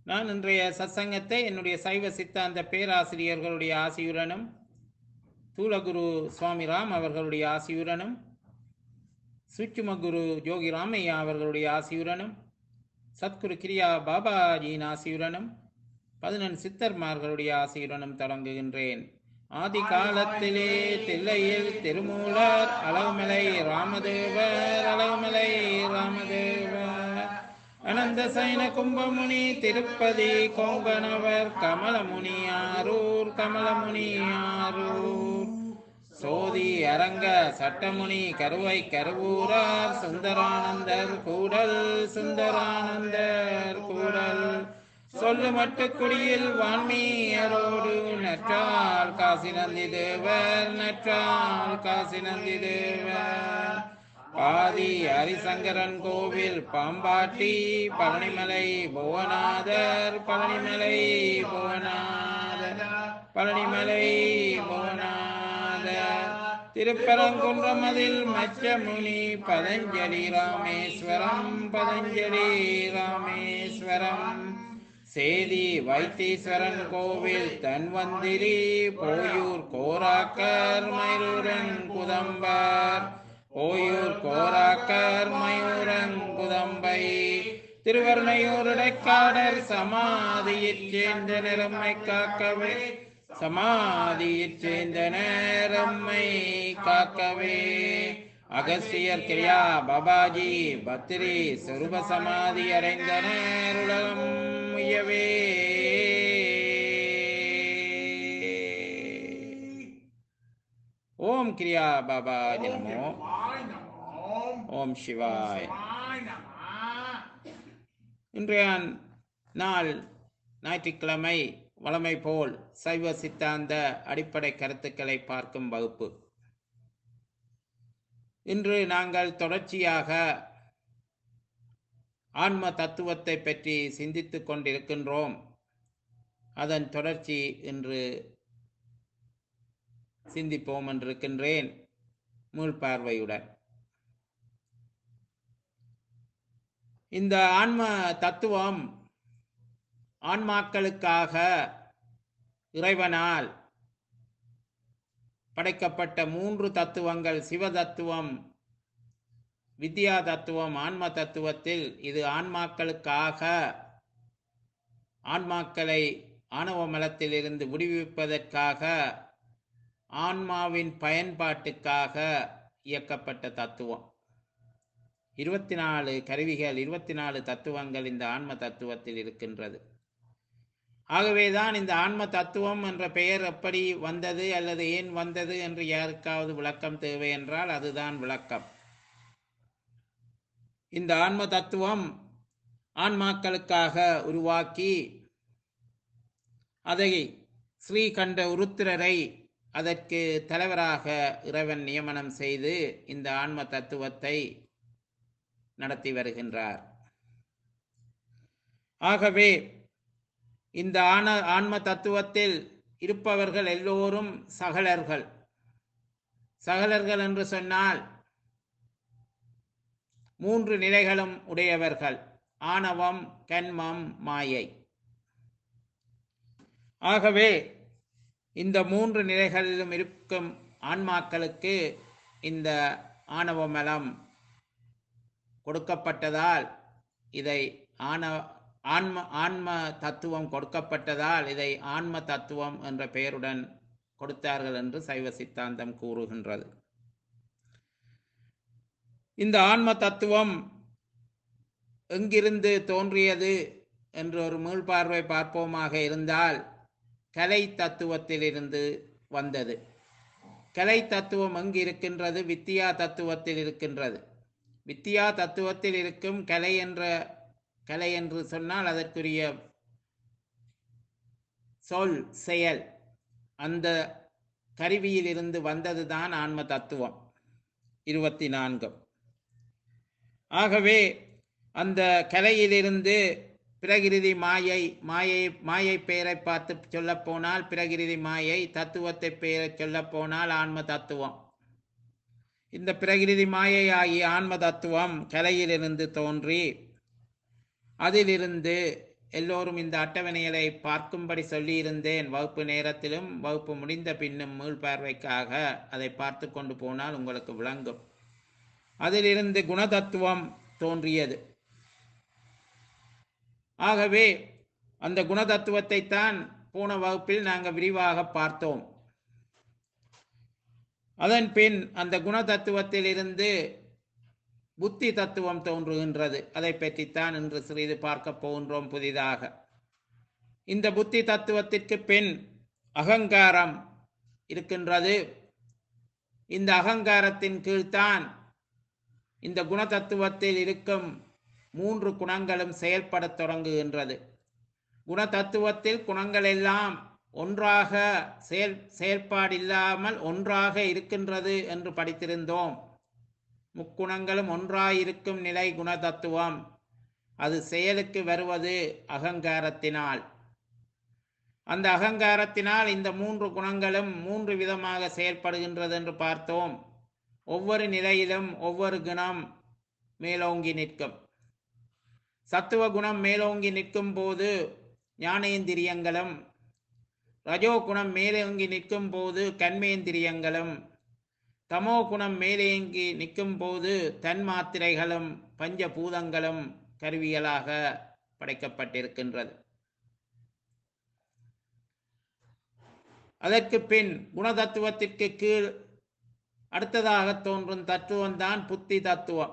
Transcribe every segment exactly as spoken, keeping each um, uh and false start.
நான் இன்றைய சத்சங்கத்தை என்னுடைய சைவ சித்தாந்த பேராசிரியர்களுடைய ஆசியுடனும் தூலகுரு சுவாமி ராம் அவர்களுடைய ஆசியுடனும் சூட்சுமகுரு யோகி ராமையா அவர்களுடைய ஆசியுடனும் சத்குரு கிரியா பாபாஜியின் ஆசியுடனும் பதினெண் சித்தர்மார்களுடைய ஆசியுடனும் தொடங்குகின்றேன். ஆதி காலத்திலே தில்லையில் திருமூலர் அழகுமலை ராமதேவர் அழகுமலை ராமதேவர் அனந்த சைன கும்பமுனி திருப்பதி கொங்கணவர் கமலமுனி ஆரூர் கமலமுனி ஆரூர் சோதி அரங்க சட்டமுனி கருவை கருவூரார் சுந்தரானந்தர் கூடல் சுந்தரானந்தர் கூடல் சொல்லு மட்டுக்குடியில் வான்மீயரோடு நற்றால் காசி நந்தி தேவர் நற்றால் காசி நந்தி தேவர் பாதி ஹரிசங்கரன் கோவில் பாம்பாட்டி பழனிமலை புவனாதர் பழனிமலை புவனாதர் பழனிமலை புவனாதர் திருப்பரங்குன்றமதில் மச்சமுனி பதஞ்சலி ராமேஸ்வரம் பதஞ்சலி ராமேஸ்வரம் சேதி வைத்தீஸ்வரன் கோவில் தன்வந்திரி போயூர் கோராக்கர் மயூரன் குதம்பர் ஓயூர் கோராக்கர் மயூரன் குதம்பை திருவர்ணையூர் இடைக்காடர் சமாதியிற் சேர்ந்த நிறம்மை காக்கவே சமாதியிற் சேர்ந்த நேரம்மை காக்கவே அகஸ்தியர் கிரியா பாபாஜி பத்திரி சொருப சமாதி அடைந்தனர் உலகம் உயவே. ஓம் கிரியா பாபாஜி நமோ. ஓம் சிவாய். இன்றைய நாள் ஞாயிற்றுக்கிழமை வழமை போல் சைவ சித்தாந்த அடிப்படை கருத்துக்களை பார்க்கும் வகுப்பு. இன்று நாங்கள் தொடர்ச்சியாக ஆன்ம தத்துவத்தை பற்றி சிந்தித்துக் கொண்டிருக்கின்றோம். அதன் தொடர்ச்சி இன்று சிந்திப்போம் என்றிருக்கின்றேன் மீள்பார்வையுடன். இந்த ஆன்ம தத்துவம் ஆன்மாக்களுக்காக இறைவனால் படைக்கப்பட்ட மூன்று தத்துவங்கள், சிவ தத்துவம், வித்யா தத்துவம், ஆன்ம தத்துவத்தில் இது ஆன்மாக்களுக்காக ஆன்மாக்களை ஆணவ மலத்திலிருந்து விடுவிப்பதற்காக ஆன்மாவின் பயன்பாட்டுக்காக இயக்கப்பட்ட தத்துவம். இருபத்தி நாலு கருவிகள், இருபத்தி நாலு தத்துவங்கள் இந்த ஆன்ம தத்துவத்தில் இருக்கின்றது. ஆகவேதான் இந்த ஆன்ம தத்துவம் என்ற பெயர் எப்படி வந்தது அல்லது ஏன் வந்தது என்று யாருக்காவது விளக்கம் தேவை என்றால் அதுதான் விளக்கம். இந்த ஆன்ம தத்துவம் ஆன்மாக்களுக்காக உருவாக்கி அதை ஸ்ரீகண்ட உருத்திரரை அதற்கு தலைவராக இறைவன் நியமனம் செய்து இந்த ஆன்ம தத்துவத்தை நடத்தி வருகின்றார். ஆகவே இந்த ஆன ஆன்ம தத்துவத்தில் இருப்பவர்கள் எல்லோரும் சகலர்கள். சகலர்கள் என்று சொன்னால் மூன்று நிலைகளும் உடையவர்கள்: ஆணவம், கன்மம், மாயை. ஆகவே இந்த மூன்று நிலைகளிலும் இருக்கும் ஆன்மாக்களுக்கு இந்த ஆணவ மலம் கொடுக்கப்பட்டதால் இதை ஆன ஆன்ம ஆன்ம தத்துவம் கொடுக்கப்பட்டதால் இதை ஆன்ம தத்துவம் என்ற பெயருடன் கொடுத்தார்கள் என்று சைவ சித்தாந்தம் கூறுகின்றது. இந்த ஆன்ம தத்துவம் எங்கிருந்து தோன்றியது என்று ஒரு மீள்பார்வை பார்ப்போமாக இருந்தால் கலை தத்துவத்திலிருந்து வந்தது. கலை தத்துவம் எங்கு இருக்கின்றது? வித்தியா தத்துவத்தில் இருக்கின்றது. வித்தியா தத்துவத்தில் இருக்கும் கலை என்ற கலை என்று சொன்னால் அதற்குரிய சொல், செயல், அந்த கருவியிலிருந்து வந்ததுதான் ஆன்ம தத்துவம் இருபத்தி நான்கு. ஆகவே அந்த கலையிலிருந்து பிரகிருதி மாயை, மாயை மாயை பெயரை பார்த்து சொல்ல போனால் பிரகிருதி மாயை, தத்துவத்தை பெயரை சொல்ல போனால் ஆன்ம தத்துவம். இந்த பிரகிருதி மாயை ஆகிய ஆன்ம தத்துவம் கலையிலிருந்து தோன்றி அதிலிருந்து எல்லோரும் இந்த அட்டவணைகளை பார்க்கும்படி சொல்லியிருந்தேன். வகுப்பு நேரத்திலும் வகுப்பு முடிந்த பின்னும் மீள்பார்வைக்காக அதை பார்த்து கொண்டு போனால் உங்களுக்கு விளங்கும். அதிலிருந்து குணதத்துவம் தோன்றியது. ஆகவே அந்த குணதத்துவத்தை தான் போன வகுப்பில் நாங்கள் விரிவாக பார்த்தோம். அதன் பின் அந்த குணதத்துவத்தில் இருந்து புத்தி தத்துவம் தோன்றுகின்றது. அதை பற்றித்தான் இன்று சிறிது பார்க்க போகின்றோம் புதிதாக. இந்த புத்தி தத்துவத்திற்கு பின் அகங்காரம் இருக்கின்றது. இந்த அகங்காரத்தின் கீழ்தான் இந்த குணதத்துவத்தில் இருக்கும் மூன்று குணங்களும் செயல்படத் தொடங்குகின்றது. குணதத்துவத்தில் குணங்கள் எல்லாம் ஒன்றாக செயல் செயல்பாடில்லாமல் ஒன்றாக இருக்கின்றது என்று படித்திருந்தோம். முக்குணங்களும் ஒன்றாயிருக்கும் நிலை குணதத்துவம். அது செயலுக்கு வருவது அகங்காரத்தினால். அந்த அகங்காரத்தினால் இந்த மூன்று குணங்களும் மூன்று விதமாக செயல்படுகின்றது என்று பார்த்தோம். ஒவ்வொரு நிலையிலும் ஒவ்வொரு குணம் மேலோங்கி நிற்கும். சத்துவ குணம் மேலோங்கி நிற்கும் போது ஞானேந்திரியங்களும், ரஜோ குணம் மேலோங்கி நிற்கும் போது கண்மேந்திரியங்களும், தமோ குணம் மேலேங்கி நிற்கும் போது தன்மாத்திரைகளும் பஞ்சபூதங்களும் கருவிகளாக படைக்கப்பட்டிருக்கின்றது. அதற்கு பின் குணதத்துவத்திற்கு கீழ் அடுத்ததாக தோன்றும் தத்துவம்தான் புத்தி தத்துவம்.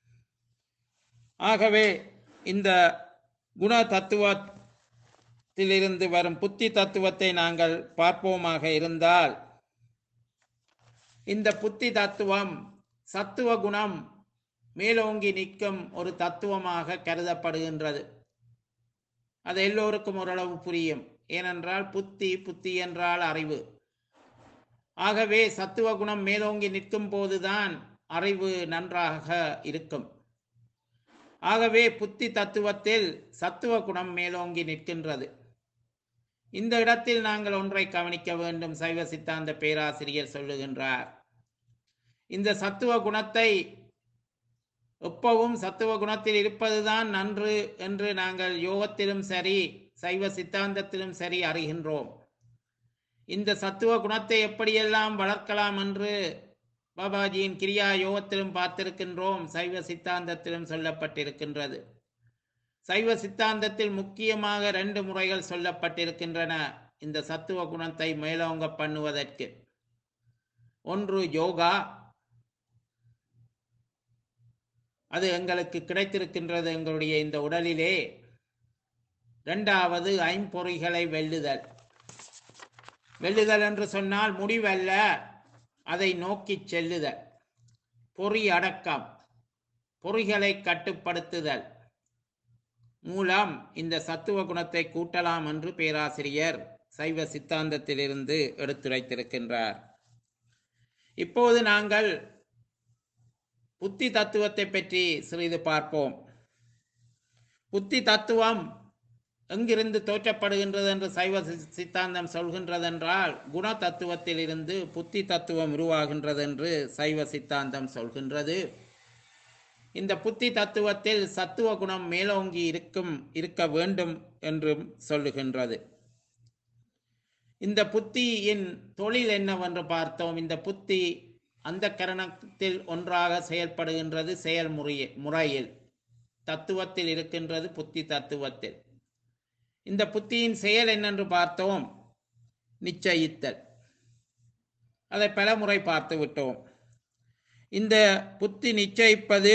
ஆகவே இந்த குண தத்துவத்திலிருந்து வரும் புத்தி தத்துவத்தை நாங்கள் பார்ப்போமாக இருந்தால், இந்த புத்தி தத்துவம் சத்துவ குணம் மேலோங்கி நிற்கும் ஒரு தத்துவமாக கருதப்படுகின்றது. அது எல்லோருக்கும் ஓரளவு புரியும். ஏனென்றால் புத்தி புத்தி என்றால் அறிவு. ஆகவே சத்துவ குணம் மேலோங்கி நிற்கும் போதுதான் அறிவு நன்றாக இருக்கும். ஆகவே புத்தி தத்துவத்தில் சத்துவ குணம் மேலோங்கி நிற்கின்றது. இந்த இடத்தில் நாங்கள் ஒன்றை கவனிக்க வேண்டும். சைவ சித்தாந்த பேராசிரியர் சொல்லுகின்றார், இந்த சத்துவ குணத்தை எப்பவும் சத்துவ குணத்தில் இருப்பதுதான் நன்று என்று நாங்கள் யோகத்திலும் சரி சைவ சித்தாந்தத்திலும் சரி அறிகின்றோம். இந்த சத்துவ குணத்தை எப்படியெல்லாம் வளர்க்கலாம் என்று பாபாஜியின் கிரியா யோகத்திலும் பார்த்திருக்கின்றோம். சைவ சித்தாந்தத்திலும் சொல்லப்பட்டிருக்கின்றது. சைவ சித்தாந்தத்தில் முக்கியமாக ரெண்டு முறைகள் சொல்லப்பட்டிருக்கின்றன இந்த சத்துவ குணத்தை மேலோங்க பண்ணுவதற்கு. ஒன்று யோகா, அது எங்களுக்கு கிடைத்திருக்கின்றது எங்களுடைய இந்த உடலிலே. இரண்டாவது ஐம்பொறிகளை வெல்லுதல். வெல்லுதல் என்று சொன்னால் முடிவல்ல, அதை நோக்கி செல்லுதல். பொறி அடக்கம், பொறிகளை கட்டுப்படுத்துதல் மூலம் இந்த சத்துவ குணத்தை கூட்டலாம் என்று பேராசிரியர் சைவ சித்தாந்தத்திலிருந்து எடுத்துரைத்திருக்கின்றார். இப்போது நாங்கள் புத்தி தத்துவத்தை பற்றி சிறிது பார்ப்போம். புத்தி தத்துவம் எங்கிருந்து தோற்றப்படுகின்றது என்று சைவ சித்தாந்தம் சொல்கின்றதென்றால், குண தத்துவத்தில் இருந்து புத்தி தத்துவம் உருவாகின்றது என்று சைவ சித்தாந்தம் சொல்கின்றது. இந்த புத்தி தத்துவத்தில் சத்துவ குணம் மேலோங்கி இருக்கும் இருக்க வேண்டும் என்றும் சொல்லுகின்றது. இந்த புத்தியின் தொழில் என்னவென்று பார்த்தோம். இந்த புத்தி அந்த கரணத்தில் ஒன்றாக செயல்படுகின்றது. செயல்முறைய முறையில் தத்துவத்தில் இருக்கின்றது. புத்தி தத்துவத்தில் இந்த புத்தியின் செயல் என்னென்று பார்த்தோம். நிச்சயித்தல். அதை பல முறை பார்த்து விட்டோம். இந்த புத்தி நிச்சயிப்பது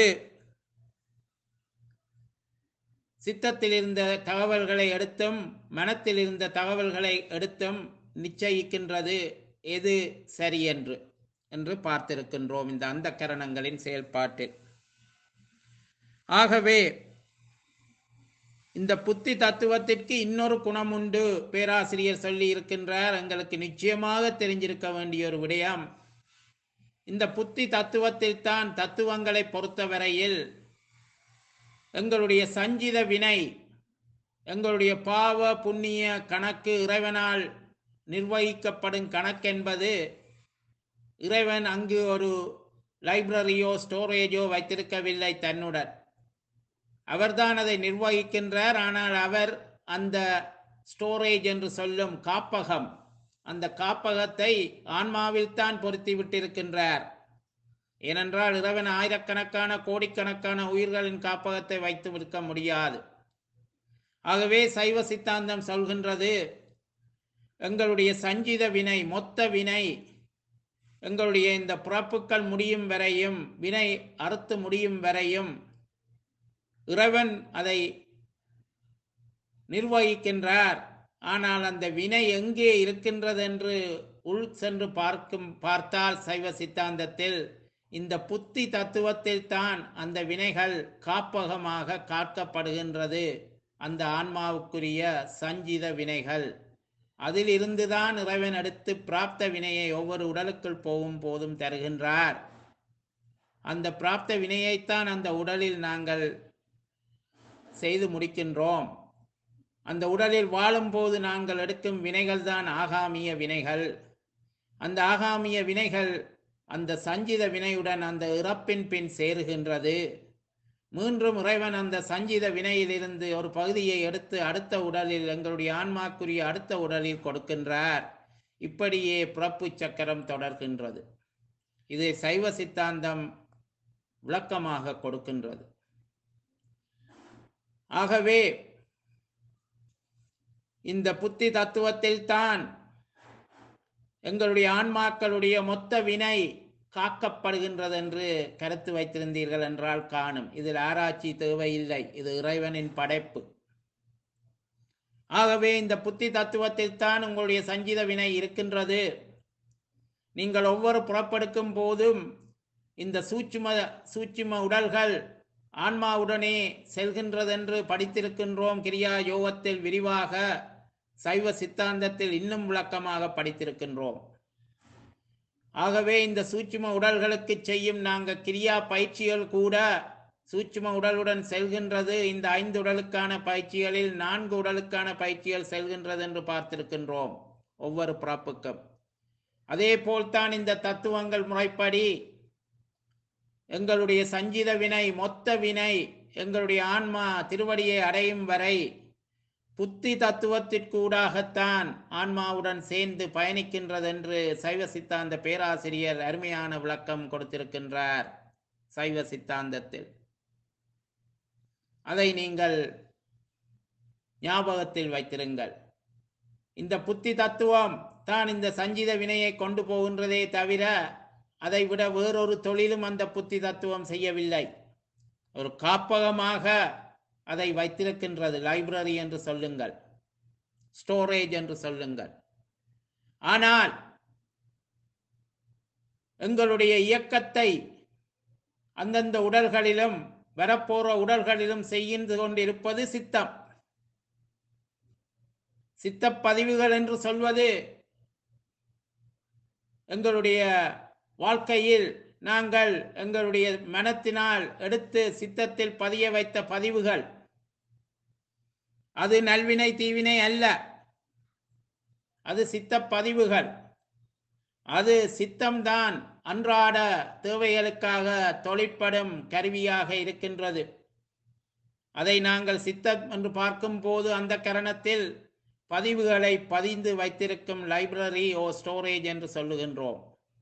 சித்தத்தில் இருந்த தகவல்களை எடுத்தும் மனத்தில் இருந்த தகவல்களை எடுத்தும் நிச்சயிக்கின்றது எது சரி என்று என்று பார்த்திருக்கின்றோம் இந்த அந்த கரணங்களின் செயல்பாட்டில். ஆகவே இந்த புத்தி தத்துவத்திற்கு இன்னொரு குணம் உண்டு. பேராசிரியர் சொல்லி இருக்கின்றார், எங்களுக்கு நிச்சயமாக தெரிஞ்சிருக்க வேண்டிய ஒரு விடயம். இந்த புத்தி தத்துவத்தில் தான் தத்துவங்களை பொறுத்தவரையில் எங்களுடைய சஞ்சித வினை, எங்களுடைய பாவ புண்ணிய கணக்கு, இறைவனால் நிர்வகிக்கப்படும் கணக்கென்பது இறைவன் அங்கு ஒரு லைப்ரரியோ ஸ்டோரேஜோ வைத்திருக்கவில்லை தன்னுடன். அவர்தான் அதை நிர்வகிக்கின்றார். ஆனால் அவர் அந்த ஸ்டோரேஜ் என்று சொல்லும் காப்பகம், அந்த காப்பகத்தை ஆன்மாவில் தான் பொருத்தி விட்டிருக்கின்றார். ஏனென்றால் இறைவன் ஆயிரக்கணக்கான கோடிக்கணக்கான உயிர்களின் காப்பகத்தை வைத்து இருக்க முடியாது. ஆகவே சைவ சித்தாந்தம் சொல்கின்றது, எங்களுடைய சஞ்சித வினை, மொத்த வினை, எங்களுடைய இந்த பிறப்புக்கள் முடியும் வரையும், வினை அறுத்து முடியும் வரையும் இறைவன் அதை நிர்வகிக்கின்றார். ஆனால் அந்த வினை எங்கே இருக்கின்றது என்று உள் சென்று பார்க்கும் பார்த்தால் சைவ சித்தாந்தத்தில் இந்த புத்தி தத்துவத்தில் தான் அந்த வினைகள் காப்பகமாக காக்கப்படுகின்றது. அந்த ஆன்மாவுக்குரிய சஞ்சித வினைகள், அதில் இருந்துதான் இறைவன் எடுத்து பிராப்த வினையை ஒவ்வொரு உடலுக்குள் போகும் போதும் தருகின்றார். அந்த பிராப்த வினையைத்தான் அந்த உடலில் நாங்கள் செய்து முடிக்கின்றோம். அந்த உடலில் வாழும் போது நாங்கள் எடுக்கும் வினைகள் தான் ஆகாமிய வினைகள். அந்த ஆகாமிய வினைகள் அந்த சஞ்சித வினையுடன் அந்த இறப்பின் பின் சேருகின்றது. மீண்டும் இறைவன் அந்த சஞ்சித வினையிலிருந்து ஒரு பகுதியை எடுத்து அடுத்த உடலில், எங்களுடைய ஆன்மாக்குரிய அடுத்த உடலில் கொடுக்கின்றார். இப்படியே பிறப்பு சக்கரம் தொடர்கின்றது. இதை சைவ சித்தாந்தம் விளக்கமாக கொடுக்கின்றது. ஆகவே இந்த புத்தி தத்துவத்தில் தான் எங்களுடைய ஆன்மாக்களுடைய மொத்த வினை காக்கப்படுகின்றது என்று கருத்து வைத்திருந்தீர்கள் என்றால் காணும். இதில் ஆராய்ச்சி தேவையில்லை, இது இறைவனின் படைப்பு. ஆகவே இந்த புத்தி தத்துவத்தில் தான் உங்களுடைய சஞ்சித வினை இருக்கின்றது. நீங்கள் ஒவ்வொரு புறப்படுக்கும் போதும் இந்த சூட்சும சூட்சும உடல்கள் ஆன்மாவுடனே செல்கின்றது என்று படித்திருக்கின்றோம். கிரியா யோகத்தில் விரிவாக, சைவ சித்தாந்தத்தில் இன்னும் விளக்கமாக படித்திருக்கின்றோம். ஆகவே இந்த சூட்சும உடல்களுக்கு செய்யும் நாங்கள் கிரியா பயிற்சிகள் கூட சூட்சும உடலுடன் செல்கின்றது. இந்த ஐந்து உடலுக்கான பயிற்சிகளில் நான்கு உடலுக்கான பயிற்சிகள் செல்கின்றது என்று பார்த்திருக்கின்றோம் ஒவ்வொரு பிறப்புக்கும். அதே போல்தான் இந்த தத்துவங்கள் முறைப்படி எங்களுடைய சஞ்சித வினை, மொத்த வினை, எங்களுடைய ஆன்மா திருவடியை அடையும் வரை புத்தி தத்துவத்திற்கூடாகத்தான் ஆன்மாவுடன் சேர்ந்து பயணிக்கின்றது என்று சைவ சித்தாந்த பேராசிரியர் அருமையான விளக்கம் கொடுத்திருக்கின்றார் சைவ சித்தாந்தத்தில். அதை நீங்கள் ஞாபகத்தில் வைத்திருங்கள். இந்த புத்தி தத்துவம் தான் இந்த சஞ்சித வினையை கொண்டு போகின்றதே தவிர அதை விட வேறொரு தொழிலும் அந்த புத்தி தத்துவம் செய்யவில்லை. ஒரு காப்பகமாக அதை வைத்திருக்கின்றது. லைப்ரரி என்று சொல்லுங்கள், ஸ்டோரேஜ் என்று சொல்லுங்கள். ஆனால் எங்களுடைய இயக்கத்தை அந்தந்த உடல்களிலும் வரப்போற உடல்களிலும் செய்து கொண்டிருப்பது சித்தம். சித்த பதிவுகள் என்று சொல்வது எங்களுடைய வாழ்க்கையில் நாங்கள் எங்களுடைய மனத்தினால் எடுத்து சித்தத்தில் பதிய வைத்த பதிவுகள். அது நல்வினை தீவினை அல்ல, அது சித்த பதிவுகள். அது சித்தம்தான் அன்றாட தேவைகளுக்காக தொழிற்படும் கருவியாக இருக்கின்றது. அதை நாங்கள் சித்தம் என்று பார்க்கும் போது அந்த கரணத்தில் பதிவுகளை பதிந்து வைத்திருக்கும் லைப்ரரி ஓ ஸ்டோரேஜ் என்று சொல்லுகின்றோம்.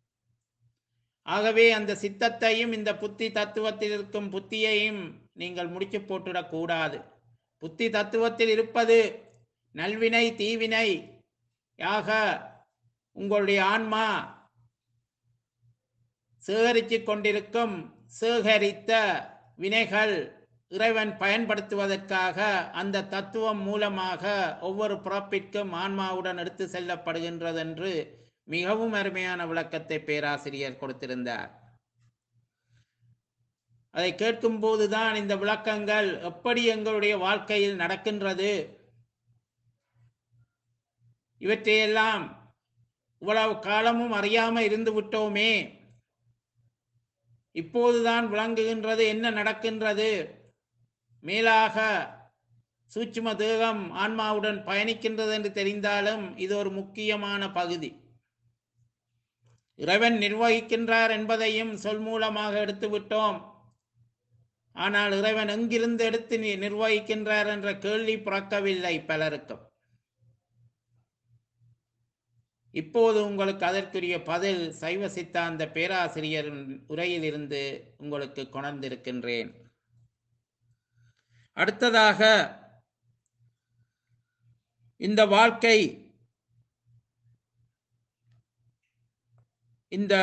ஆகவே அந்த சித்தத்தையும் இந்த புத்தி தத்துவத்தில் இருக்கும் புத்தியையும் நீங்கள் முடிச்சு போட்டுடக் கூடாது. புத்தி தத்துவத்தில் இருப்பது நல்வினை தீவினை யாக உங்களுடைய ஆன்மா சேகரித்து கொண்டிருக்கும் சேகரித்த வினைகள் இறைவன் பயன்படுத்துவதற்காக அந்த தத்துவம் மூலமாக ஒவ்வொரு பிறப்பிற்கும் ஆன்மாவுடன் எடுத்து செல்லப்படுகின்றது என்று மிகவும் அருமையான விளக்கத்தை பேராசிரியர் கொடுத்திருந்தார். அதை கேட்கும் போதுதான் இந்த விளக்கங்கள் எப்படி எங்களுடைய வாழ்க்கையில் நடக்கின்றது, இவற்றையெல்லாம் இவ்வளவு காலமும் அறியாமல் இருந்து விட்டோமே, இப்போதுதான் விளங்குகின்றது என்ன நடக்கின்றது. மேலாக சூட்சும தேகம் ஆன்மாவுடன் பயணிக்கின்றது என்று தெரிந்தாலும் இது ஒரு முக்கியமான பகுதி. இறைவன் நிர்வகிக்கின்றார் என்பதையும் சொல் மூலமாக எடுத்து விட்டோம். ஆனால் இறைவன் எங்கிருந்து எடுத்து நி- நிர்வகிக்கின்றார் என்ற கேள்வி பிறக்கவில்லை பலருக்கும். இப்போது உங்களுக்கு அதற்குரிய பதில் சைவ சித்தாந்த பேராசிரியரின் உரையில் இருந்து உங்களுக்கு கொணர்ந்திருக்கின்றேன். அடுத்ததாக, இந்த வாழ்க்கை இந்த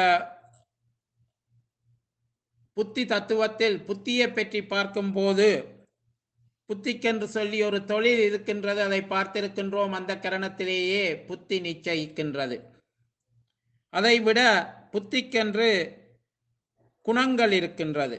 புத்தி தத்துவத்தில் புத்தியை பற்றி பார்க்கும்போது, புத்திக்கென்று சொல்லி ஒரு தொழில் இருக்கின்றது, அதை பார்த்திருக்கின்றோம். அந்த கரணத்திலேயே புத்தி நிச்சயிக்கின்றது. அதைவிட புத்திக்கென்று குணங்கள் இருக்கின்றது.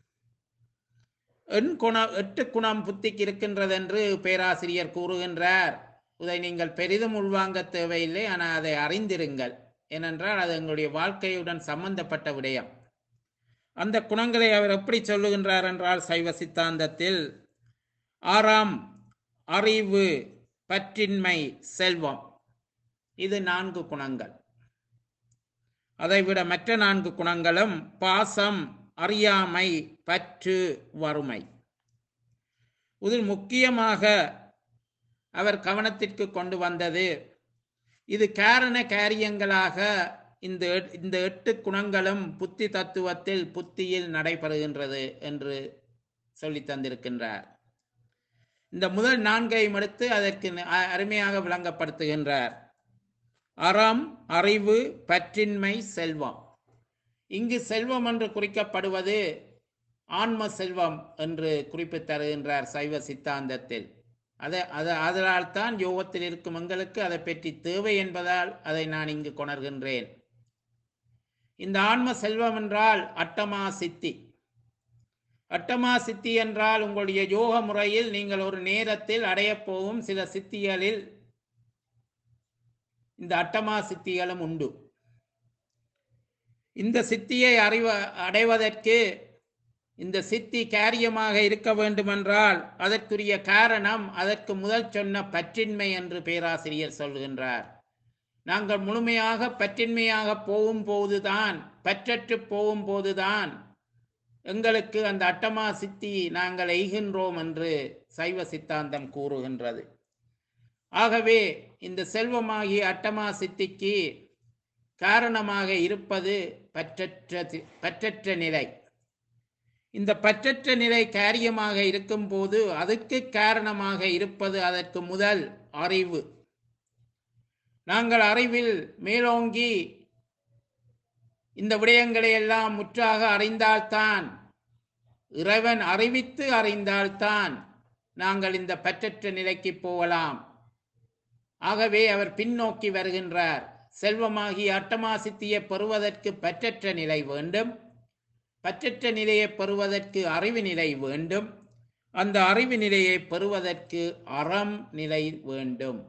எண் குண எட்டு குணம் புத்திக்கு இருக்கின்றது என்று பேராசிரியர் கூறுகின்றார். இதை நீங்கள் பெரிதும் உள்வாங்க தேவையில்லை, ஆனால் அதை அறிந்திருங்கள். ஏனென்றால் அது எங்களுடைய வாழ்க்கையுடன் சம்பந்தப்பட்ட விடயம். அந்த குணங்களை அவர் எப்படி சொல்லுகின்றார் என்றால், சைவ சித்தாந்தத்தில் ஆறாம் அறிவு, பற்றின்மை, செல்வம், இது நான்கு குணங்கள். அதைவிட மற்ற நான்கு குணங்களும் பாசம், அறியாமை, பற்று, வறுமை. இதில் முக்கியமாக அவர் கவனத்திற்கு கொண்டு வந்தது, இது காரண காரியங்களாக இந்த எட்- இந்த எட்டு குணங்களும் புத்தி தத்துவத்தில் புத்தியில் நடைபெறுகின்றது என்று சொல்லி தந்திருக்கின்றார். இந்த முதல் நான்கையும் எடுத்து அதற்கு ந- அ- அருமையாக விளங்கப்படுத்துகின்றார். அறம், அறிவு, பற்றின்மை, செல்வம். இங்கு செல்வம் என்று குறிக்கப்படுவது ஆன்ம செல்வம் என்று குறிப்பு தருகின்றார் சைவ சித்தாந்தத்தில். அதை அதை அதனால் தான் யோகத்தில் இருக்கும் எங்களுக்கு அதை பற்றி தேவை என்பதால் அதை நான் இங்கு கொணர்கின்றேன். இந்த ஆன்ம செல்வம் என்றால் அட்டமா சித்தி. அட்டமா சித்தி என்றால் உங்களுடைய யோக முறையில் நீங்கள் ஒரு நேரத்தில் அடையப் போகும் சில சித்திகளில் இந்த அட்டமா சித்திகளும் உண்டு. இந்த சித்தியை அறிவ அடைவதற்கு, இந்த சித்தி காரியமாக இருக்க வேண்டுமென்றால் அதற்குரிய காரணம், அதற்கு முதல் சொன்ன பற்றின்மை என்று பேராசிரியர் சொல்கின்றார். நாங்கள் முழுமையாக பற்றின்மையாக போகும் போதுதான், பற்றற்று போகும் போதுதான் எங்களுக்கு அந்த அட்டமா சித்தி நாங்கள் எய்கின்றோம் என்று சைவ சித்தாந்தம் கூறுகின்றது. ஆகவே இந்த செல்வமாகிய அட்டமா சித்திக்கு காரணமாக இருப்பது பற்றற்ற தி- பற்றற்ற நிலை. இந்த பற்றற்ற நிலை காரியமாக இருக்கும்போது அதுக்கு காரணமாக இருப்பது அதற்கு முதல் அறிவு. நாங்கள் அறிவில் மேலோங்கி இந்த விடயங்களை எல்லாம் முற்றாக அறிந்தால்தான், இறைவன் அறிவித்து அறிந்தால்தான் நாங்கள் இந்த பற்றற்ற நிலைக்கு போகலாம். ஆகவே அவர் பின்னோக்கி வருகின்றார். செல்வமாகிய அட்டமா சித்தியை பெறுவதற்கு பற்றற்ற நிலை வேண்டும். பற்றற்ற நிலையை பெறுவதற்கு அறிவு நிலை வேண்டும். அந்த அறிவு நிலையை பெறுவதற்கு அறம் நிலை வேண்டும்.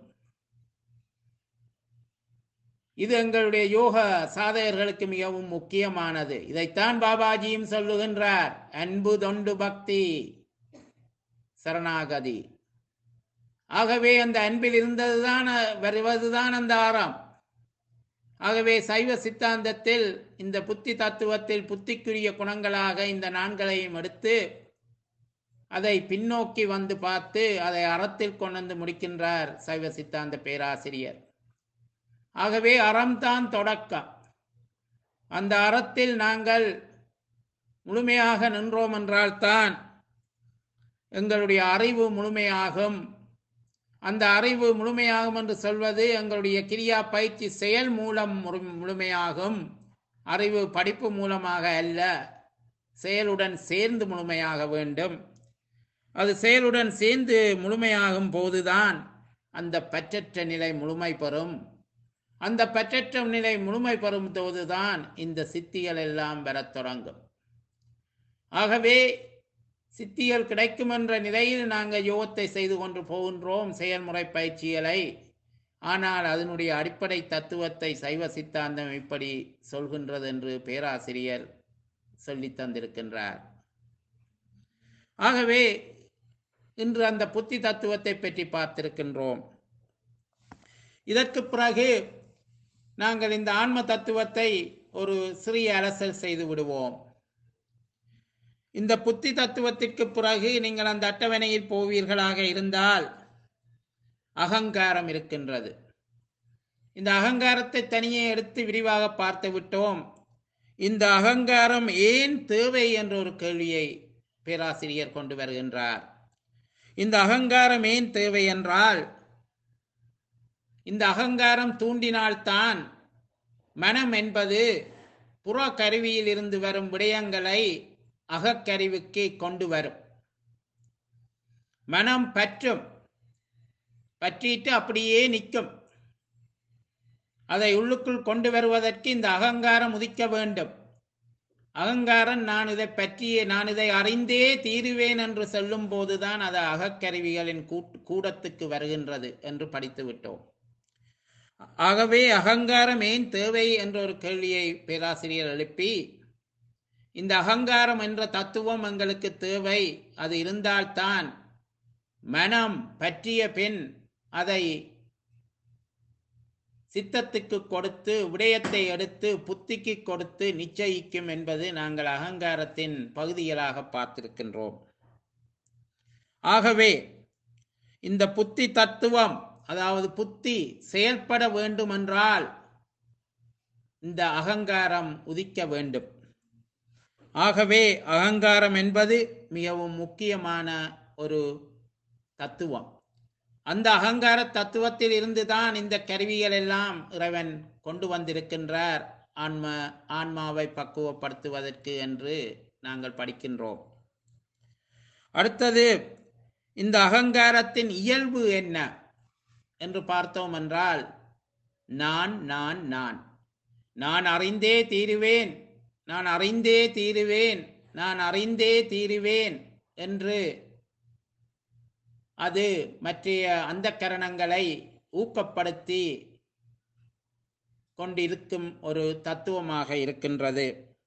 இது எங்களுடைய யோக சாதகர்களுக்கு மிகவும் முக்கியமானது. இதைத்தான் பாபாஜியும் சொல்லுகின்றார். அன்பு, தொண்டு, பக்தி, சரணாகதி. ஆகவே அந்த அன்பில் இருந்ததுதான் வருவதுதான் அந்த அறம். ஆகவே சைவ சித்தாந்தத்தில் இந்த புத்தி தத்துவத்தில் புத்திக்குரிய குணங்களாக இந்த நான்களையும் எடுத்து அதை பின்னோக்கி வந்து பார்த்து அதை அறத்தில் கொண்டு வந்து முடிக்கின்றார் சைவ சித்தாந்த பேராசிரியர். ஆகவே அறம்தான் தொடக்கம். அந்த அறத்தில் நாங்கள் முழுமையாக நின்றோம் என்றால்தான் எங்களுடைய அறிவு முழுமையாகும். அந்த அறிவு முழுமையாகும் என்று சொல்வது எங்களுடைய கிரியா பயிற்சி செயல் மூலம் முழு- முழுமையாகும். அறிவு படிப்பு மூலமாக அல்ல, செயலுடன் சேர்ந்து முழுமையாக வேண்டும். அது செயலுடன் சேர்ந்து முழுமையாகும் போதுதான் அந்த பற்றற்ற நிலை முழுமை பெறும். அந்த பற்றற்ற நிலை முழுமை பெறும் போதுதான் இந்த சித்திகள் எல்லாம் வரத் தொடங்கும். ஆகவே சித்திகள் கிடைக்கும் என்ற நிலையில் நாங்கள் யோகத்தை செய்து கொண்டு போகின்றோம், செயல்முறை பயிற்சிகளை. ஆனால் அதனுடைய அடிப்படை தத்துவத்தை சைவ சித்தாந்தம் இப்படி சொல்கின்றது என்று பேராசிரியர் சொல்லி தந்திருக்கின்றார். ஆகவே இன்று அந்த புத்தி தத்துவத்தை பற்றி பார்த்திருக்கின்றோம். இதற்கு பிறகு நாங்கள் இந்த ஆன்ம தத்துவத்தை ஒரு சிறிய அலசல் செய்து விடுவோம். இந்த புத்தி தத்துவத்திற்கு பிறகு நீங்கள் அந்த அட்டவணையில் போவீர்களாக இருந்தால் அகங்காரம் இருக்கின்றது. இந்த அகங்காரத்தை தனியே எடுத்து விரிவாக பார்த்து விட்டோம். இந்த அகங்காரம் ஏன் தேவை என்ற ஒரு கேள்வியை பேராசிரியர் கொண்டு வருகின்றார். இந்த அகங்காரம் ஏன் தேவை என்றால், இந்த அகங்காரம் தூண்டினால்தான் மனம் என்பது புற கருவியில் இருந்து வரும் விடயங்களை அகக்கருவிக்கு கொண்டு வரும். மனம் பற்றும், பற்றிட்டு அப்படியே நிற்கும். அதை உள்ளுக்குள் கொண்டு வருவதற்கு இந்த அகங்காரம் உதிக்க வேண்டும். அகங்காரம் நான் இதை பற்றியே, நான் இதை அறிந்தே தீருவேன் என்று சொல்லும் போதுதான் அது அகக்கருவிகளின் கூடத்துக்கு வருகின்றது என்று படித்து விட்டோம். ஆகவே அகங்காரம் ஏன் தேவை என்ற ஒரு கேள்வியை பேராசிரியர் எழுப்பி, இந்த அகங்காரம் என்ற தத்துவம் எங்களுக்கு தேவை, அது இருந்தால்தான் மனம் பற்றிய பின் அதை சித்தத்துக்கு கொடுத்து விடயத்தை எடுத்து புத்திக்கு கொடுத்து நிச்சயிக்கும் என்பது நாங்கள் அகங்காரத்தின் பகுதிகளாக பார்த்திருக்கின்றோம். ஆகவே இந்த புத்தி தத்துவம், அதாவது புத்தி செயல்பட வேண்டுமென்றால் இந்த அகங்காரம் உதிக்க வேண்டும். ஆகவே அகங்காரம் என்பது மிகவும் முக்கியமான ஒரு தத்துவம். அந்த அகங்கார தத்துவத்தில் இருந்துதான் இந்த கருவிகள் எல்லாம் இறைவன் கொண்டு வந்திருக்கின்றார், ஆன்ம ஆன்மாவை பக்குவப்படுத்துவதற்கு என்று நாங்கள் படிக்கின்றோம். அடுத்தது, இந்த அகங்காரத்தின் இயல்பு என்ன என்று பார்த்தோம் என்றால், நான் நான் நான் நான் அறிந்தே தீருவேன், நான் அறிந்தே தீருவேன், நான் அறிந்தே தீருவேன் என்று அது மற்றைய அந்த கரணங்களை ஊக்கப்படுத்தி கொண்டிருக்கும் ஒரு தத்துவமாக இருக்கின்றது.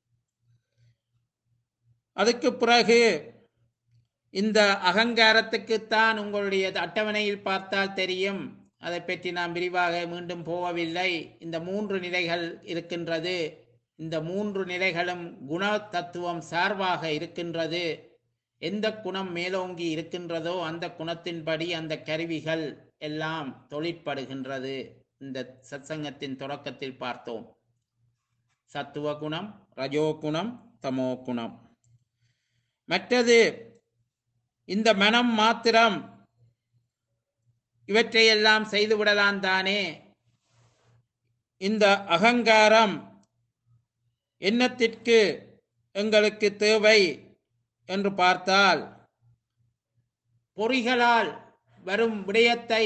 அதுக்கு பிறகு இந்த அகங்காரத்துக்குத்தான் உங்களுடைய அட்டவணையில் பார்த்தால் தெரியும், அதை பற்றி நாம் விரிவாக மீண்டும் போகவில்லை. இந்த மூன்று நிலைகள் இருக்கின்றது. இந்த மூன்று நிலைகளும் குண தத்துவம் சார்பாக இருக்கின்றது. எந்த குணம் மேலோங்கி இருக்கின்றதோ அந்த குணத்தின்படி அந்த கருவிகள் எல்லாம் தொழிற்படுகின்றது. இந்த சத்சங்கத்தின் தொடக்கத்தில் பார்த்தோம். சத்துவ குணம், ரஜோ குணம், தமோ குணம். மற்றது, இந்த மனம் மாத்திரம் இவற்றையெல்லாம் செய்துவிடலாம் தானே. இந்த அகங்காரம் என்னத்திற்கு எங்களுக்கு தேவை என்று பார்த்தால், பொறிகளால் வரும் விடயத்தை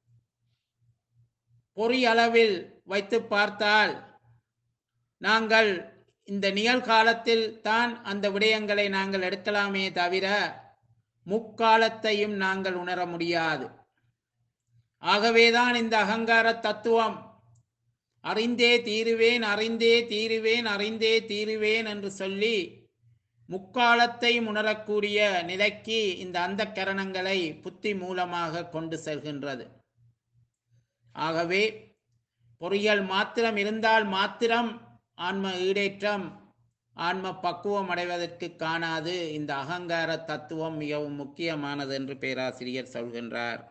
பொறி அளவில் வைத்து பார்த்தால், நாங்கள் இந்த நிகழ்காலத்தில் தான் அந்த விடயங்களை நாங்கள் எடுக்கலாமே தவிர முக்காலத்தையும் நாங்கள் உணர முடியாது. ஆகவேதான் இந்த அகங்கார தத்துவம் அறிந்தே தீருவேன், அறிந்தே தீருவேன், அறிந்தே தீருவேன் என்று சொல்லி முக்காலத்தை உணரக்கூடிய நிலைக்கு இந்த அந்த கரணங்களை புத்தி மூலமாக கொண்டு செல்கின்றது. ஆகவே பொறியியல் மாத்திரம் இருந்தால் மாத்திரம் ஆன்ம ஈடேற்றம், ஆன்ம பக்குவம் அடைவதற்கு காணாது. இந்த அகங்கார தத்துவம் மிகவும் முக்கியமானது என்று பேராசிரியர் சொல்கின்றார்.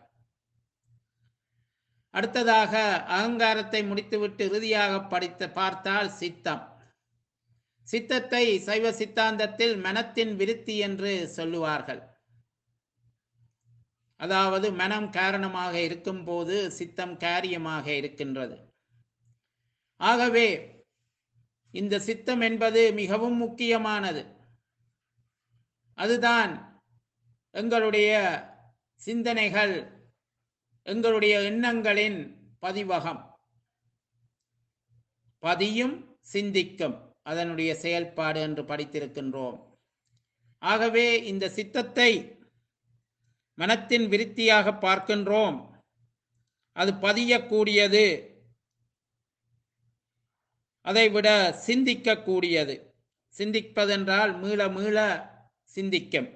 அடுத்ததாக அகங்காரத்தை முடித்துவிட்டு இறுதியாக படித்து பார்த்தால் சித்தம். சித்தத்தை சைவ சித்தாந்தத்தில் மனத்தின் விருத்தி என்று சொல்லுவார்கள். அதாவது மனம் காரணமாக இருக்கும் போது சித்தம் காரியமாக இருக்கின்றது. ஆகவே இந்த சித்தம் என்பது மிகவும் முக்கியமானது. அதுதான் எங்களுடைய சிந்தனைகள், எங்களுடைய எண்ணங்களின் பதிவகம். பதியும் சிந்திக்கும் அதனுடைய செயல்பாடு என்று படித்திருக்கின்றோம். ஆகவே இந்த சித்தத்தை மனத்தின் விருத்தியாக பார்க்கின்றோம். அது பதியக்கூடியது, அதைவிட சிந்திக்கக்கூடியது. சிந்திப்பதென்றால் மீள மீள சிந்திக்கும்.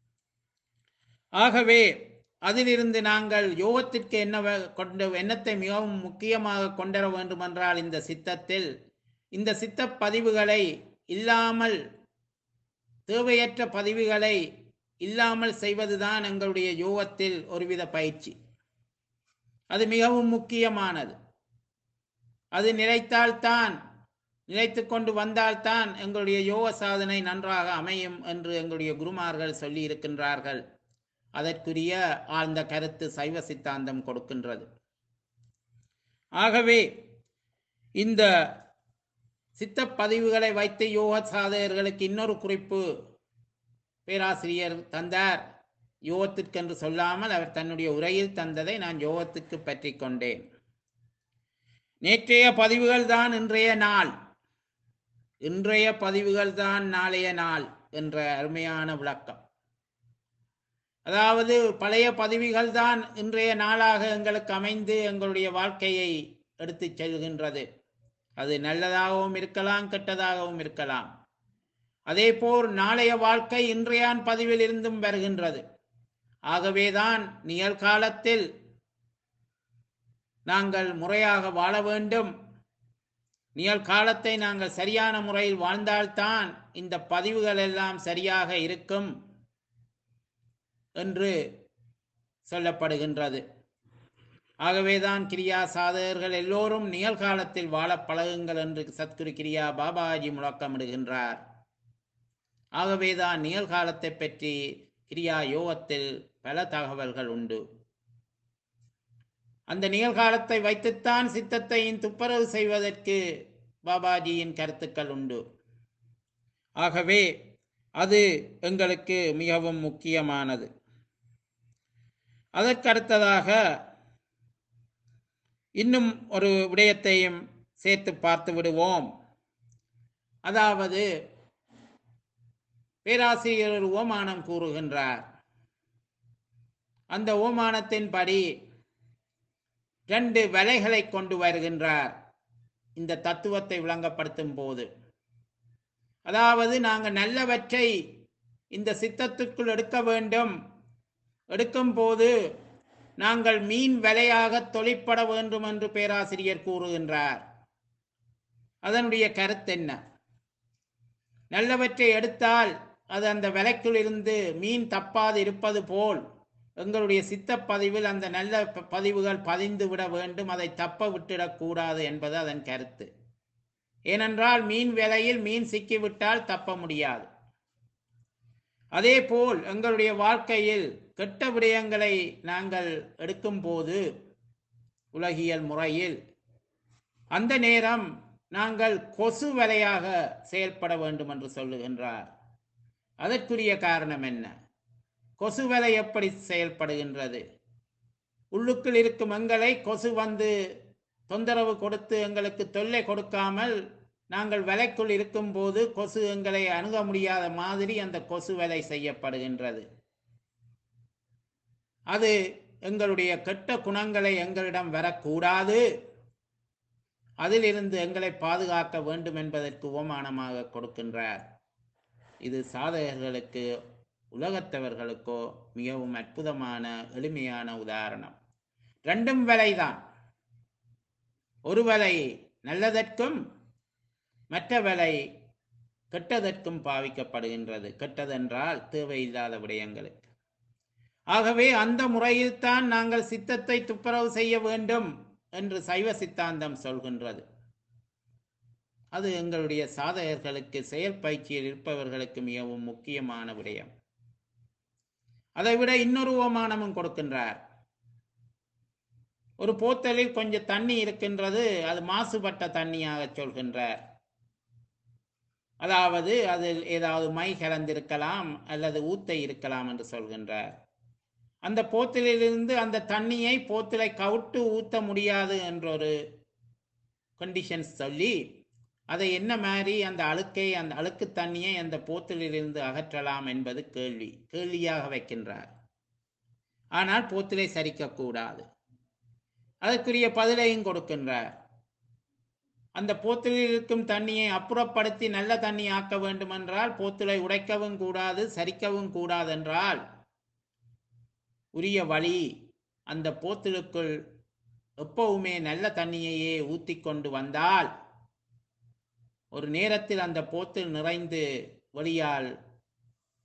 ஆகவே அதிலிருந்து நாங்கள் யோகத்திற்கு என்ன கொண்டு எண்ணத்தை மிகவும் முக்கியமாக கொண்டர வேண்டுமென்றால் இந்த சித்தத்தில் இந்த சித்த பதிவுகளை இல்லாமல் தேவையற்ற பதிவுகளை இல்லாமல் செய்வதுதான் எங்களுடைய யோகத்தில் ஒருவித பயிற்சி. அது மிகவும் முக்கியமானது. அது நிலைத்தால்தான், நிலைத்து கொண்டு வந்தால்தான் எங்களுடைய யோக சாதனை நன்றாக அமையும் என்று எங்களுடைய குருமார்கள் சொல்லி இருக்கின்றார்கள். அதற்குரிய ஆழ்ந்த கருத்து சைவ சித்தாந்தம் கொடுக்கின்றது. ஆகவே இந்த சித்தப்பதிவுகளை வைத்து யோக சாதகர்களுக்கு இன்னொரு குறிப்பு பேராசிரியர் தந்தார். யோகத்திற்கென்று சொல்லாமல் அவர் தன்னுடைய உரையில் தந்ததை நான் யோகத்துக்கு பற்றி கொண்டேன். நேற்றைய பதிவுகள் தான் இன்றைய நாள், இன்றைய பதிவுகள் தான் நாளைய நாள் என்ற அருமையான விளக்கம். அதாவது பழைய பதிவுகள் தான் இன்றைய நாளாக எங்களுக்கு அமைந்து எங்களுடைய வாழ்க்கையை எடுத்து செல்கின்றது. அது நல்லதாகவும் இருக்கலாம், கெட்டதாகவும் இருக்கலாம். அதே போல் நாளைய வாழ்க்கை இன்றையான் பதிவில் இருந்தும் வருகின்றது. ஆகவேதான் நிகழ்காலத்தில் நாங்கள் முறையாக வாழ வேண்டும். நிகழ்காலத்தை நாங்கள் சரியான முறையில் வாழ்ந்தால்தான் இந்த பதிவுகள் எல்லாம் சரியாக இருக்கும் என்று சொல்லப்படுகின்றது. ஆகவேதான் கிரியா சாதகர்கள் எல்லோரும் நிகழ்காலத்தில் வாழ பழகுங்கள் என்று சத்குரு கிரியா பாபாஜி முழக்கமிடுகின்றார். ஆகவேதான் நிகழ்காலத்தை பற்றி கிரியா யோகத்தில் பல தகவல்கள் உண்டு. அந்த நிகழ்காலத்தை வைத்துத்தான் சித்தத்தையும் துப்புரவு செய்வதற்கு பாபாஜியின் கருத்துக்கள் உண்டு. ஆகவே அது எங்களுக்கு மிகவும் முக்கியமானது. அதற்கடுத்ததாக இன்னும் ஒரு விடயத்தையும் சேர்த்து பார்த்து விடுவோம். அதாவது பேராசிரியர் ஒரு ஓமானம் கூறுகின்றார். அந்த ஓமானத்தின்படி ரெண்டு வலைகளை கொண்டு வருகின்றார் இந்த தத்துவத்தை விளங்கப்படுத்தும் போது. அதாவது நாங்கள் நல்லவற்றை இந்த சித்தத்துக்குள் எடுக்க வேண்டும். எடுக்கும் போது நாங்கள் மீன் வலையாக தொழிற்பட வேண்டும் என்று பேராசிரியர் கூறுகின்றார். அதனுடைய கருத்து என்ன? நல்லவற்றை எடுத்தால் அது அந்த வலைக்குள் இருந்து மீன் தப்பாது இருப்பது போல் எங்களுடைய சித்தப்பதிவில் அந்த நல்ல பதிவுகள் பதிந்து விட வேண்டும், அதை தப்ப விட்டுடக்கூடாது என்பது அதன் கருத்து. ஏனென்றால் மீன் வலையில் மீன் சிக்கிவிட்டால் தப்ப முடியாது. அதே போல் எங்களுடைய வாழ்க்கையில் கெட்ட விடயங்களை நாங்கள் எடுக்கும் போது உலகியல் முறையில் அந்த நேரம் நாங்கள் கொசு வலையாக செயல்பட வேண்டும் என்று சொல்லுகின்றார். அதற்குரிய காரணம் என்ன? கொசு வலை எப்படி செயல்படுகின்றது? உள்ளுக்குள் இருக்கும் எங்களை கொசு வந்து தொந்தரவு கொடுத்து எங்களுக்கு தொல்லை கொடுக்காமல் நாங்கள் வலைக்குள் இருக்கும் போது கொசு எங்களை அணுக முடியாத மாதிரி அந்த கொசு வலை செய்யப்படுகின்றது. அது எங்களுடைய கெட்ட குணங்களை எங்களிடம் வரக்கூடாது, அதிலிருந்து எங்களை பாதுகாக்க வேண்டும் என்பதற்கு உபமானமாக கொடுக்கின்றார். இது சாதகர்களுக்கு உலகத்தவர்களுக்கோ மிகவும் அற்புதமான எளிமையான உதாரணம். ரெண்டும் வலைதான். ஒரு வலை நல்லதற்கும் மற்ற வலை கெட்டதற்கும் பாவிக்கப்படுகின்றது. கெட்டதென்றால் தேவையில்லாத விடயங்களுக்கு. ஆகவே அந்த முறையில்தான் நாங்கள் சித்தத்தை துப்புரவு செய்ய வேண்டும் என்று சைவ சித்தாந்தம் சொல்கின்றது. அது எங்களுடைய சாதகர்களுக்கு செயல் பயிற்சியில் இருப்பவர்களுக்கு மிகவும் முக்கியமான விடயம். அதைவிட இன்னொரு உபமானமும் கொடுக்கின்றார். ஒரு போத்தலில் கொஞ்சம் தண்ணி இருக்கின்றது, அது மாசுபட்ட தண்ணியாக சொல்கின்றார். அதாவது அதில் ஏதாவது மை கலந்திருக்கலாம் அல்லது ஊத்தை இருக்கலாம் என்று சொல்கின்றார். அந்த போத்தலிலிருந்து அந்த தண்ணியை போத்தலை கவுட்டு ஊத்த முடியாது என்றொரு கண்டிஷன்ஸ் சொல்லி அதை என்ன மாதிரி அந்த அழுக்கை அந்த அழுக்கு தண்ணியை அந்த போத்தலிலிருந்து அகற்றலாம் என்பது கேள்வி கேள்வியாக வைக்கின்றார். ஆனால் போத்தலை சரிக்கக்கூடாது. அதற்குரிய பதிலையும் கொடுக்கின்றார். அந்த போத்தலில் இருக்கும் தண்ணியை அப்புறப்படுத்தி நல்ல தண்ணி ஆக்க வேண்டும் என்றால் போத்தலை உடைக்கவும் கூடாது, சரிக்கவும் கூடாது என்றால் உரிய வழி அந்த போத்தலுக்குள் எப்பவுமே நல்ல தண்ணியையே ஊத்தி கொண்டு வந்தால் ஒரு நேரத்தில் அந்த போத்தில் நிறைந்து வெளியால்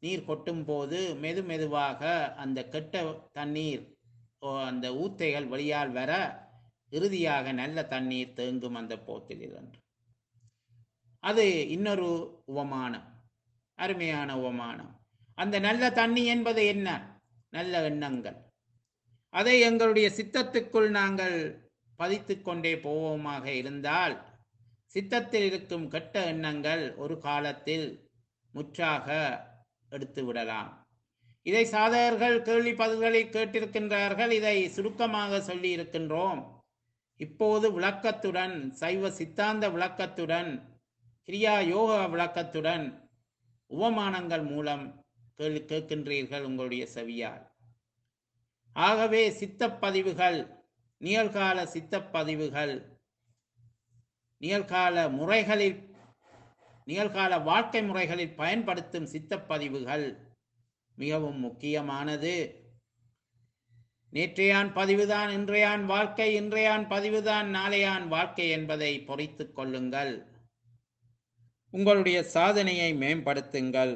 நீர் கொட்டும் போது மெது மெதுவாக அந்த கெட்ட தண்ணீர் அந்த ஊத்தைகள் வெளியால் வர இறுதியாக நல்ல தண்ணீர் தேங்கும் அந்த போத்தில் என்று. அது இன்னொரு உவமானம், அருமையான உவமானம். அந்த நல்ல தண்ணி என்பது என்ன? நல்ல எண்ணங்கள். அதை எங்களுடைய சித்தத்துக்குள் நாங்கள் பதித்து கொண்டே போவோமாக இருந்தால் சித்தத்தில் இருக்கும் கெட்ட எண்ணங்கள் ஒரு காலத்தில் முற்றாக எடுத்து விடலாம். இதை சாதகர்கள் கேள்வி பதில்களில் கேட்டிருக்கின்றார்கள். இதை சுருக்கமாக சொல்லி இருக்கின்றோம். இப்போது விளக்கத்துடன், சைவ சித்தாந்த விளக்கத்துடன், கிரியா யோக விளக்கத்துடன், உவமானங்கள் மூலம் கேள்வி கேட்கின்றீர்கள் உங்களுடைய செவியால். ஆகவே சித்தப்பதிவுகள், நிகழ்கால சித்தப்பதிவுகள், நிகழ்கால முறைகளில், நிகழ்கால வாழ்க்கை முறைகளில் பயன்படுத்தும் சித்தப்பதிவுகள் மிகவும் முக்கியமானது. நேற்றையான் பதிவுதான் இன்றையான் வாழ்க்கை, இன்றையான் பதிவுதான் நாளையான் வாழ்க்கை என்பதை பொறித்து கொள்ளுங்கள். உங்களுடைய சாதனையை மேம்படுத்துங்கள்.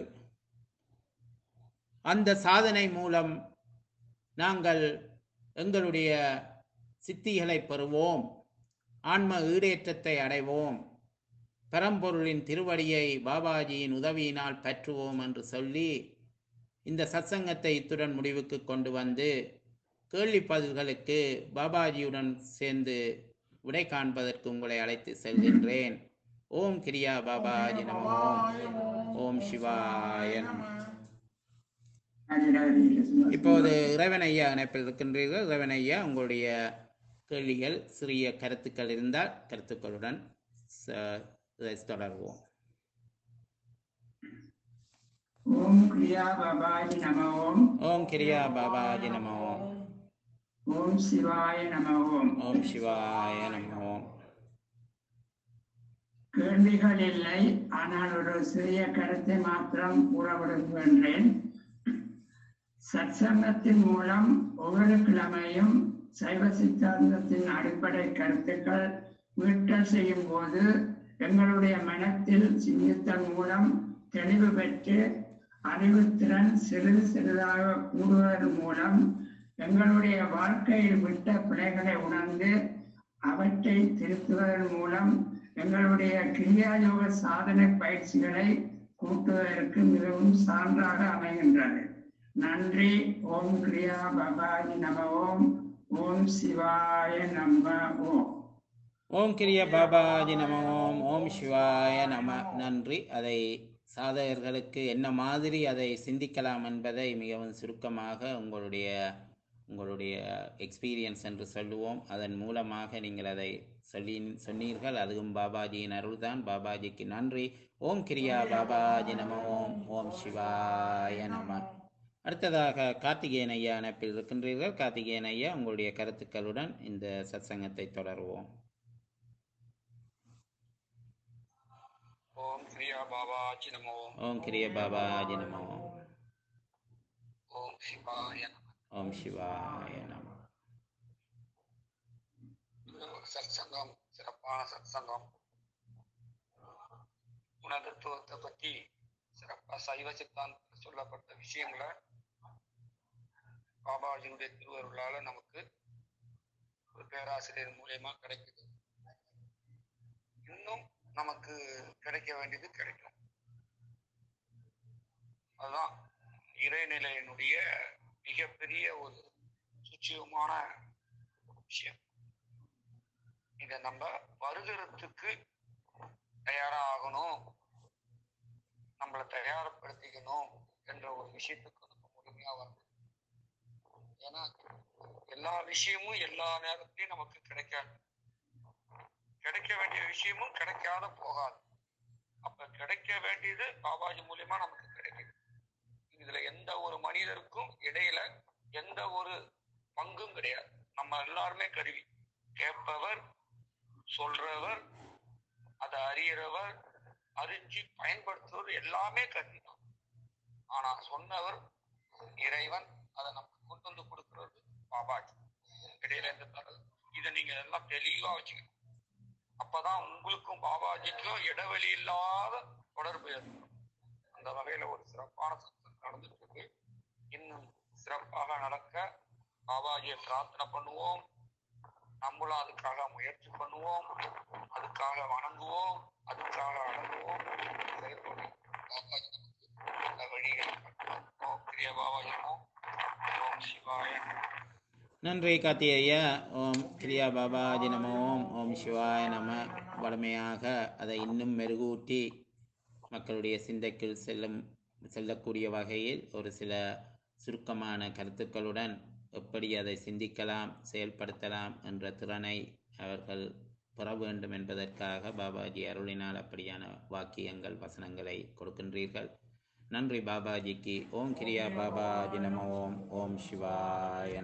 அந்த சாதனை மூலம் நாங்கள் எங்களுடைய சித்திகளை பெறுவோம், ஆன்ம ஈடேற்றத்தை அடைவோம், பரம்பொருளின் திருவடியை பாபாஜியின் உதவியினால் பற்றுவோம் என்று சொல்லி இந்த சத்சங்கத்தை இத்துடன் முடிவுக்கு கொண்டு வந்து கேள்வி பதில்களுக்கு பாபாஜியுடன் சேர்ந்து விடை காண்பதற்கு உங்களை அழைத்து செல்கின்றேன். ஓம் கிரியா பாபாஜி நமோ. ஓம் சிவாய நம. இப்போது இறைவன் ஐயா இணைப்பில் இருக்கின்றீர்கள். இறைவன் ஐயா, உங்களுடைய கேள்விகள், சிறிய கருத்துக்கள் இருந்தால் கருத்துக்களுடன் தொடர்வோம். ஓம் கிரியா பாபாஜி நமோ. ஓம் கிரியா பாபாஜி நமோ. ஓம் சிவாய நமோ. ஓம் சிவாய நமோ. கேள்விகள் இல்லை, ஆனால் ஒரு சிறிய கருத்தை மாத்திரம் கூற விரும்புகின்றேன். சத்சங்கத்தின் மூலம் ஒவ்வொரு கிழமையும் சைவ சித்தாந்தத்தின் அடிப்படை கருத்துக்கள் மீட்டல் செய்யும் போது எங்களுடைய மனத்தில் சிந்தித்தல் மூலம் தெளிவு பெற்று அறிவுத்திறன் சிறிது சிறிதாக கூடுவதன் மூலம் எங்களுடைய வாழ்க்கையில் விட்ட பிழைகளை உணர்ந்து அவற்றை திருத்துவதன் மூலம் எங்களுடைய கிரியாயோக சாதனை பயிற்சிகளை கூட்டுவதற்கு மிகவும் சான்றாக அமைகின்றது. நன்றி. ஓம் கிரியா பாபாஜி நம. ஓம். ஓம் சிவாய நம. ஓம். ஓம் கிரியா பாபாஜி நம. ஓம். ஓம் சிவாய நம. நன்றி. அதை சாதகர்களுக்கு என்ன மாதிரி அதை சிந்திக்கலாம் என்பதை மிகவும் சுருக்கமாக உங்களுடைய உங்களுடைய எக்ஸ்பீரியன்ஸ் என்று சொல்லுவோம். அதன் மூலமாக நீங்கள் அதை சொல்லி சொன்னீர்கள். அதுவும் பாபாஜியின் அருள்தான். பாபாஜிக்கு நன்றி. ஓம் கிரியா பாபாஜி நம. ஓம். ஓம் சிவாய நம. அடுத்ததாக கார்த்திகேயன் ஐயா இணைப்பில் இருக்கின்றீர்கள். கார்த்திகேயன் ஐயா, உங்களுடைய கருத்துக்களுடன் இந்த சத்சங்கத்தை தொடருவோம். ஓம் கிரியா பாபாஜி நமோ. ஓம் கிரியா பாபாஜி நமோ. ஓம் சிவாய நம. ஓம் சிவாய நம. சத்சங்கம் சிறப்பான சத்சங்கம். உணர்த்துவத்தை பற்றி சிறப்பா சைவ சித்தாந்தத்தில் சொல்லப்பட்ட விஷயங்களை பாபாஜியுடைய திருவருளால நமக்கு ஒரு பேராசிரியர் மூலியமா கிடைக்குது. இன்னும் நமக்கு கிடைக்க வேண்டியது கிடைக்கும். அதுதான் இறைநிலையினுடைய மிகப்பெரிய ஒரு சுட்சியமான விஷயம். இதை நம்ம வருகிறதுக்கு தயாராகணும், நம்மளை தயாரப்படுத்திக்கணும் என்ற ஒரு விஷயத்துக்கு நம்ம முழுமையா வரணும். ஏன்னா எல்லா விஷயமும் எல்லா நேரத்திலையும் நமக்கு கிடைக்காது. கிடைக்க வேண்டிய விஷயமும் கிடைக்காத போகாது. அப்ப கிடைக்க வேண்டியது பாபாஜி மூலியமா நமக்கு கிடைக்குது. இதுல எந்த ஒரு மனிதருக்கும் இடையில எந்த ஒரு பங்கும் கிடையாது. நம்ம எல்லாருமே கருவி. கேட்பவர், சொல்றவர், அதை அறியறவர், அறிஞ்சு பயன்படுத்துவது எல்லாமே கருவி தான். ஆனா சொன்னவர் இறைவன், அதை நமக்கு கொண்டு வந்து கொடுக்கிறது பாபாஜி. இடையில எந்த தரது. இதை நீங்க எல்லாம் தெளிவா வச்சுக்கணும். அப்பதான் உங்களுக்கும் பாபாஜிக்கும் இடைவெளி இல்லாத தொடர்பு ஏற்படும். அந்த வகையில ஒரு சிறப்பான சத்தம் நடந்துட்டு இருக்கு. இன்னும் சிறப்பாக நடக்க பாபாஜியை பிரார்த்தனை பண்ணுவோம். நம்மளும் அதுக்காக முயற்சி பண்ணுவோம், அதுக்காக வணங்குவோம், அதுக்காக அடங்குவோம். செயல்படும் பாபாஜி நமக்கு அந்த வழிகளை காட்டுவார். ஓம் கிரிய பாபாஜி நமோ. ஓம் சிவாய நமோ. நன்றி கார்த்தி ஐயா. ஓம் கிரியா பாபாஜி நம. ஓம் ஓம் சிவாய நம. வலிமையாக அதை இன்னும் மெருகூட்டி மக்களுடைய சிந்தைக்குள் செல்லும் செல்லக்கூடிய வகையில் ஒரு சில சுருக்கமான கருத்துக்களுடன் எப்படி அதை சிந்திக்கலாம், செயல்படுத்தலாம் என்ற திறனை அவர்கள் பெற வேண்டும் என்பதற்காக பாபாஜி அருளினால் அப்படியான வாக்கியங்கள், வசனங்களை கொடுக்கின்றீர்கள். நன்றி பாபாஜிக்கு. ஓம் கிரியா பாபாஜி நம. ஓம் ஓம் சிவாய